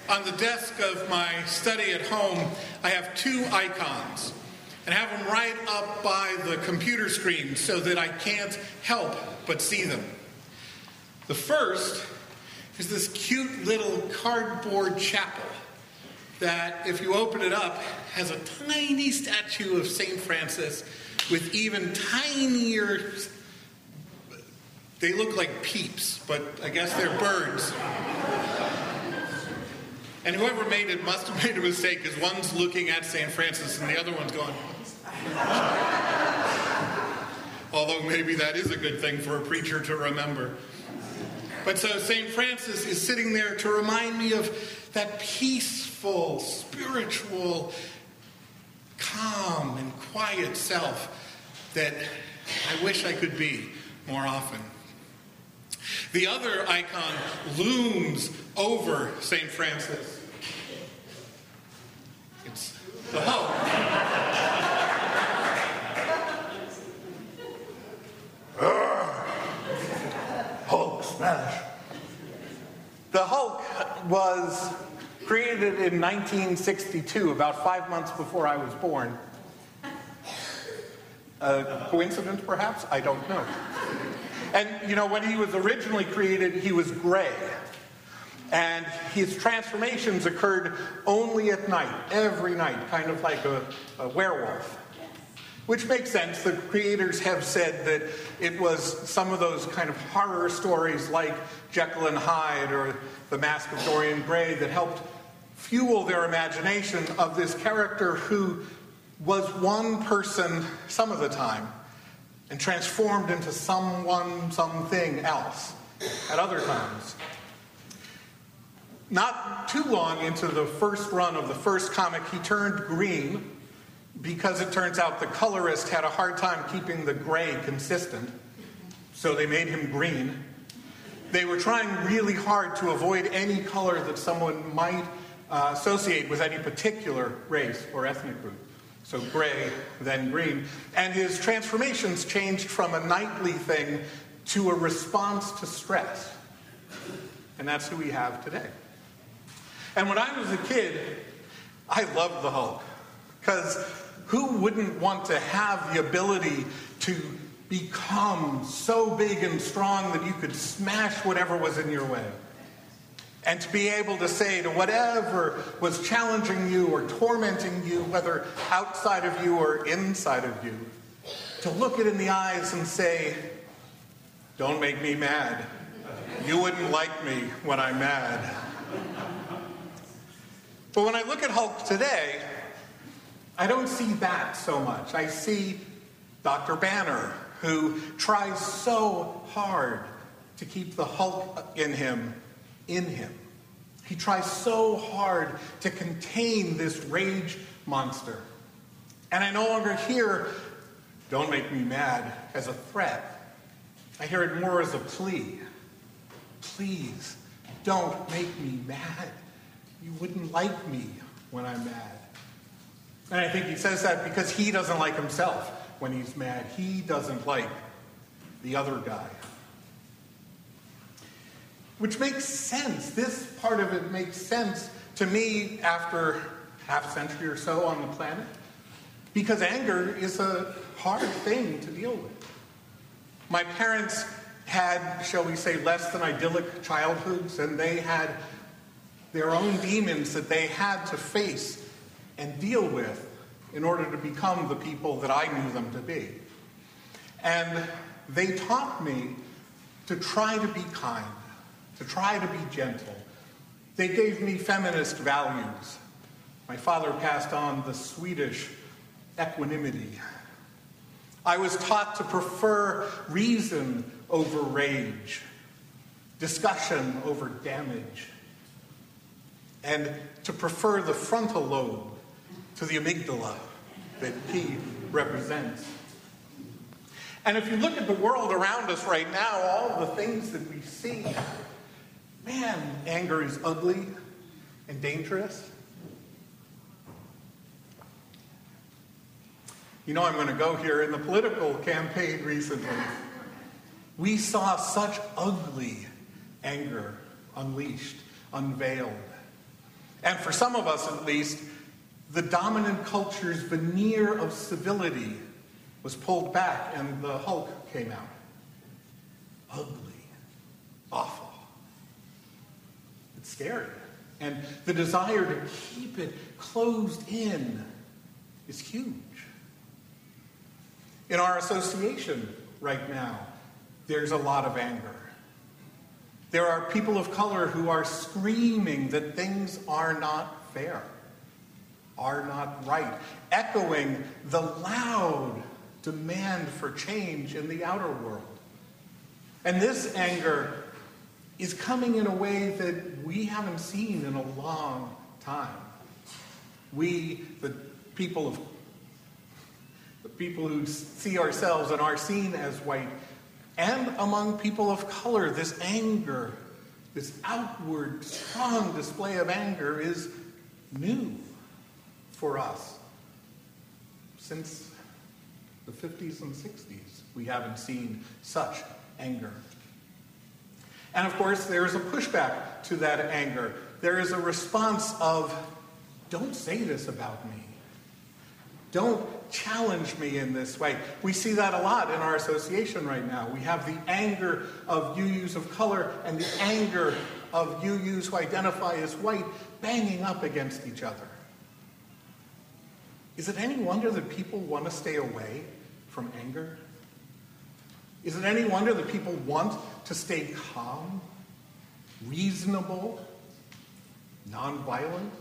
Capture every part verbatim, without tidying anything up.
On the desk of my study at home, I have two icons, and have them right up by the computer screen so that I can't help but see them. The first is this cute little cardboard chapel that, if you open it up, has a tiny statue of Saint Francis with even tinier, they look like peeps, but I guess they're birds. And whoever made it must have made a mistake, because one's looking at Saint Francis and the other one's going. Although maybe that is a good thing for a preacher to remember. But so Saint Francis is sitting there to remind me of that peaceful, spiritual, calm, and quiet self that I wish I could be more often. The other icon looms over Saint Francis. It's the Hulk. Hulk smash. The Hulk was created in nineteen sixty-two, about five months before I was born. A coincidence, perhaps? I don't know. And, you know, when he was originally created, he was gray. And his transformations occurred only at night, every night, kind of like a, a werewolf. Which makes sense. The creators have said that it was some of those kind of horror stories like Jekyll and Hyde or The Mask of Dorian Gray that helped fuel their imagination of this character who was one person some of the time and transformed into someone, something else at other times. Not too long into the first run of the first comic, he turned green because it turns out the colorist had a hard time keeping the gray consistent, so they made him green. They were trying really hard to avoid any color that someone might uh, associate with any particular race or ethnic group. So gray, then green. And his transformations changed from a nightly thing to a response to stress. And that's who we have today. And when I was a kid, I loved the Hulk. Because who wouldn't want to have the ability to become so big and strong that you could smash whatever was in your way? And to be able to say to whatever was challenging you or tormenting you, whether outside of you or inside of you, to look it in the eyes and say, don't make me mad. You wouldn't like me when I'm mad. But when I look at Hulk today, I don't see that so much. I see Doctor Banner, who tries so hard to keep the Hulk in him, in him. He tries so hard to contain this rage monster. And I no longer hear, don't make me mad, as a threat. I hear it more as a plea. Please, don't make me mad. You wouldn't like me when I'm mad. And I think he says that because he doesn't like himself when he's mad. He doesn't like the other guy. Which makes sense. This part of it makes sense to me after half a century or so on the planet. Because anger is a hard thing to deal with. My parents had, shall we say, less than idyllic childhoods, and they had their own demons that they had to face and deal with in order to become the people that I knew them to be. And they taught me to try to be kind, to try to be gentle. They gave me feminist values. My father passed on the Swedish equanimity. I was taught to prefer reason over rage, discussion over damage, and to prefer the frontal lobe to the amygdala that he represents. And if you look at the world around us right now, all the things that we see, man, anger is ugly and dangerous. You know I'm going to go here. In the political campaign recently, we saw such ugly anger unleashed, unveiled. And for some of us, at least, the dominant culture's veneer of civility was pulled back and the Hulk came out. Ugly. Awful. It's scary. And the desire to keep it closed in is huge. In our association right now, there's a lot of anger. There are people of color who are screaming that things are not fair, are not right, echoing the loud demand for change in the outer world. And this anger is coming in a way that we haven't seen in a long time. We, the people of the people who see ourselves and are seen as white, and among people of color, this anger, this outward, strong display of anger is new for us. Since the fifties and sixties, we haven't seen such anger. And of course, there is a pushback to that anger. There is a response of, don't say this about me. Don't challenge me in this way. We see that a lot in our association right now. We have the anger of U Us of color and the anger of U Us who identify as white banging up against each other. Is it any wonder that people want to stay away from anger? Is it any wonder that people want to stay calm, reasonable, nonviolent?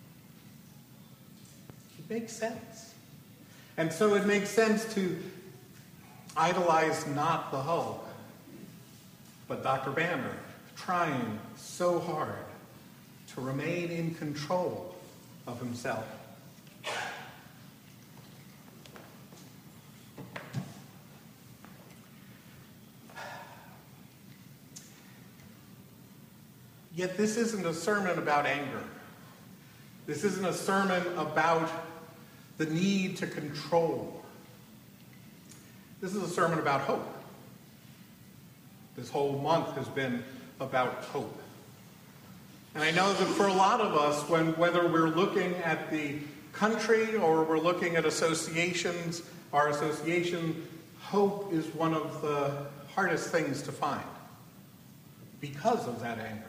It makes sense. And so it makes sense to idolize not the Hulk, but Doctor Banner, trying so hard to remain in control of himself. Yet this isn't a sermon about anger. This isn't a sermon about the need to control. This is a sermon about hope. This whole month has been about hope. And I know that for a lot of us, when whether we're looking at the country or we're looking at associations, our association, hope is one of the hardest things to find because of that anger.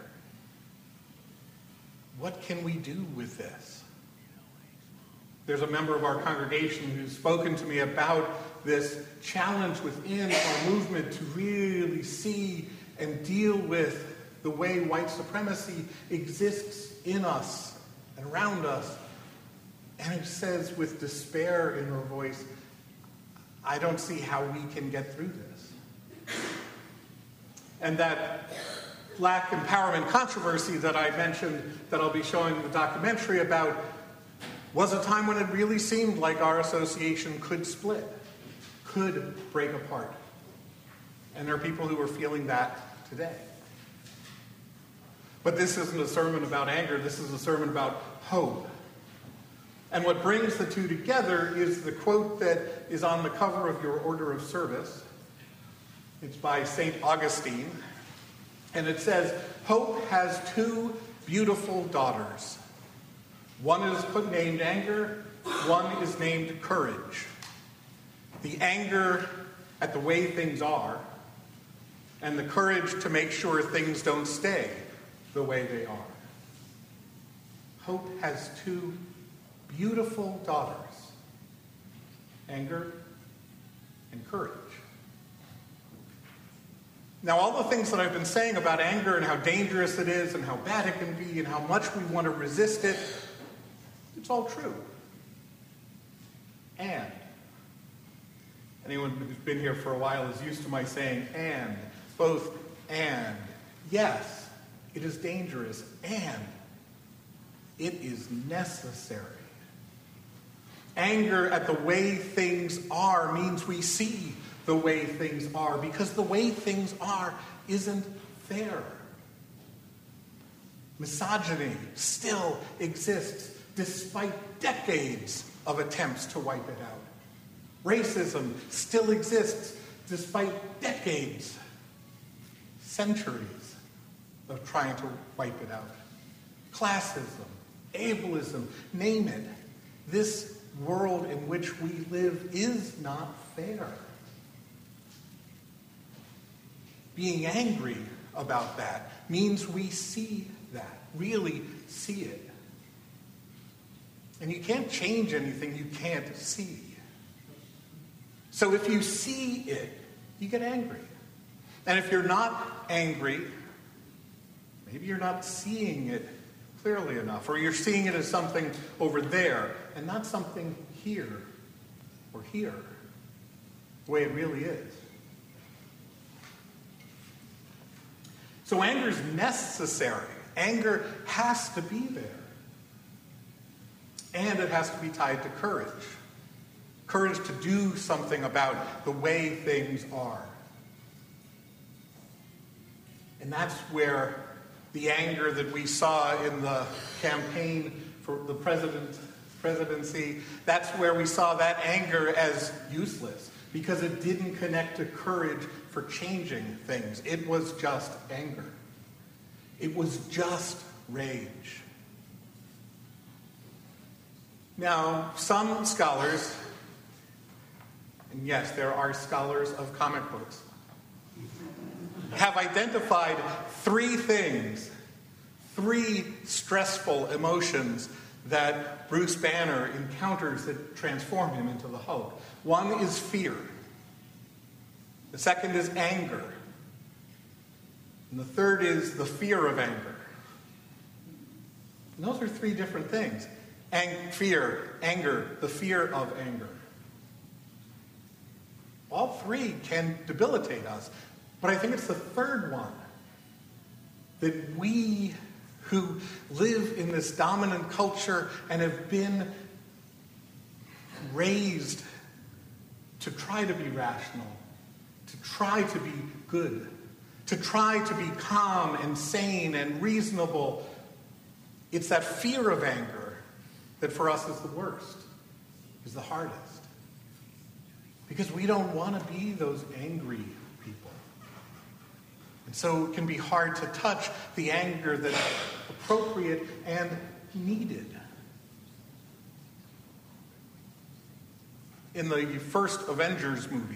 What can we do with this? There's a member of our congregation who's spoken to me about this challenge within our movement to really see and deal with the way white supremacy exists in us and around us. And who says with despair in her voice, I don't see how we can get through this. And that Black empowerment controversy that I mentioned, that I'll be showing the documentary about, was a time when it really seemed like our association could split, could break apart. And there are people who are feeling that today. But this isn't a sermon about anger, this is a sermon about hope. And what brings the two together is the quote that is on the cover of your order of service. It's by Saint Augustine. And it says, hope has two beautiful daughters. One is named anger, one is named courage. The anger at the way things are, and the courage to make sure things don't stay the way they are. Hope has two beautiful daughters, anger and courage. Now, all the things that I've been saying about anger and how dangerous it is and how bad it can be and how much we want to resist it, it's all true. And anyone who's been here for a while is used to my saying and, both and. Yes, it is dangerous, and it is necessary. Anger at the way things are means we see the way things are, because the way things are isn't fair. Misogyny still exists despite decades of attempts to wipe it out. Racism still exists despite decades, centuries of trying to wipe it out. Classism, ableism, name it. This world in which we live is not fair. Being angry about that means we see that, really see it. And you can't change anything you can't see. So if you see it, you get angry. And if you're not angry, maybe you're not seeing it clearly enough, or you're seeing it as something over there and not something here or here, the way it really is. So anger is necessary. Anger has to be there. And it has to be tied to courage. Courage to do something about the way things are. And that's where the anger that we saw in the campaign for the president, presidency, that's where we saw that anger as useless, because it didn't connect to courage for changing things. It was just anger. It was just rage. Now, some scholars, and yes, there are scholars of comic books, have identified three things, three stressful emotions that Bruce Banner encounters that transform him into the Hulk. One is fear. The second is anger. And the third is the fear of anger. And those are three different things. Ang- fear, anger, the fear of anger. All three can debilitate us. But I think it's the third one that we who live in this dominant culture and have been raised to try to be rational, to try to be good, to try to be calm and sane and reasonable. It's that fear of anger that for us is the worst, is the hardest. Because we don't want to be those angry people. And so it can be hard to touch the anger that's appropriate and needed. In the first Avengers movie,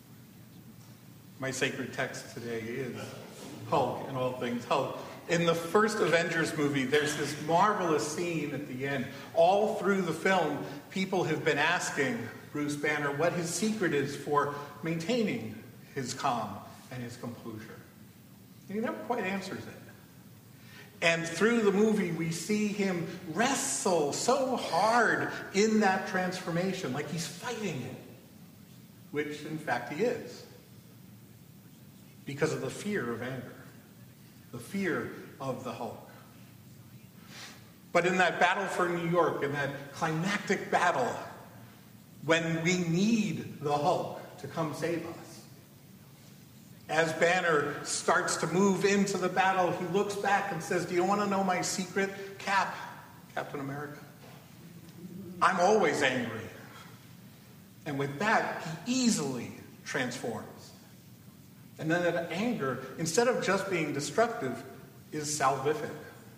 my sacred text today is Hulk and all things Hulk. In the first Avengers movie, there's this marvelous scene at the end. All through the film, people have been asking Bruce Banner what his secret is for maintaining his calm and his composure. And he never quite answers it. And through the movie, we see him wrestle so hard in that transformation, like he's fighting it, which in fact he is, because of the fear of anger, the fear of the Hulk. But in that battle for New York, in that climactic battle, when we need the Hulk to come save us, as Banner starts to move into the battle, he looks back and says, "Do you want to know my secret, Cap, Captain America? I'm always angry." And with that, he easily transforms. And then that anger, instead of just being destructive, is salvific.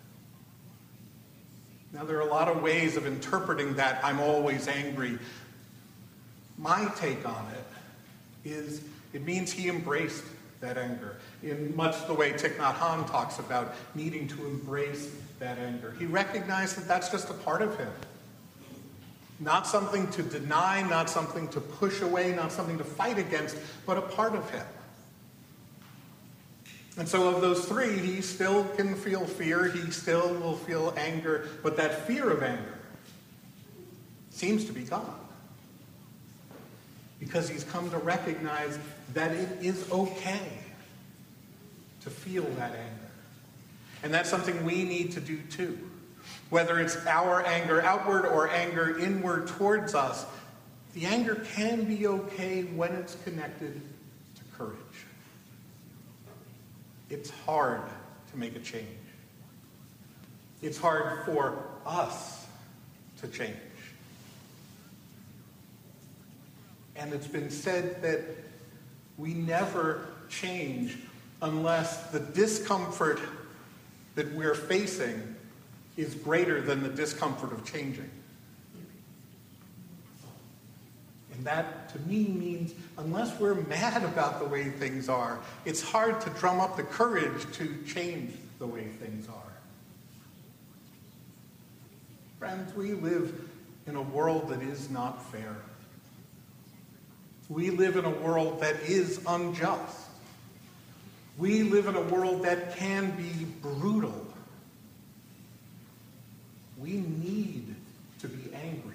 Now, there are a lot of ways of interpreting that "I'm always angry." My take on it is it means he embraced that anger in much the way Thich Nhat Hanh talks about needing to embrace that anger. He recognized that that's just a part of him. Not something to deny, not something to push away, not something to fight against, but a part of him. And so of those three, he still can feel fear, he still will feel anger, but that fear of anger seems to be gone. Because he's come to recognize that it is okay to feel that anger. And that's something we need to do too. Whether it's our anger outward or anger inward towards us, the anger can be okay when it's connected to courage. It's hard to make a change. It's hard for us to change. And it's been said that we never change unless the discomfort that we're facing is greater than the discomfort of changing. And that, to me, means unless we're mad about the way things are, it's hard to drum up the courage to change the way things are. Friends, we live in a world that is not fair. We live in a world that is unjust. We live in a world that can be brutal. We need to be angry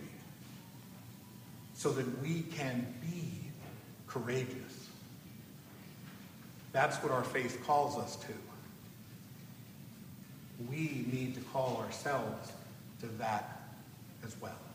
so that we can be courageous. That's what our faith calls us to. We need to call ourselves to that as well.